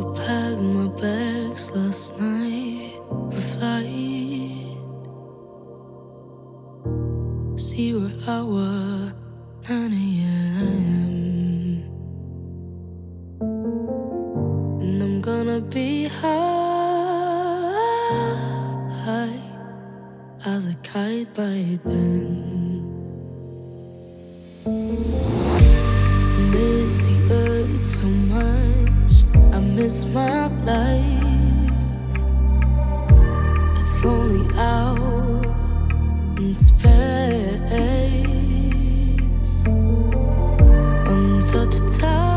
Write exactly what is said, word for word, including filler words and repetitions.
Packed my bags last night for flight. Zero hour, nine a.m. And I'm gonna be high as a kite by then. Miss the earth so much, I miss my life. It's lonely out in space, on such a time.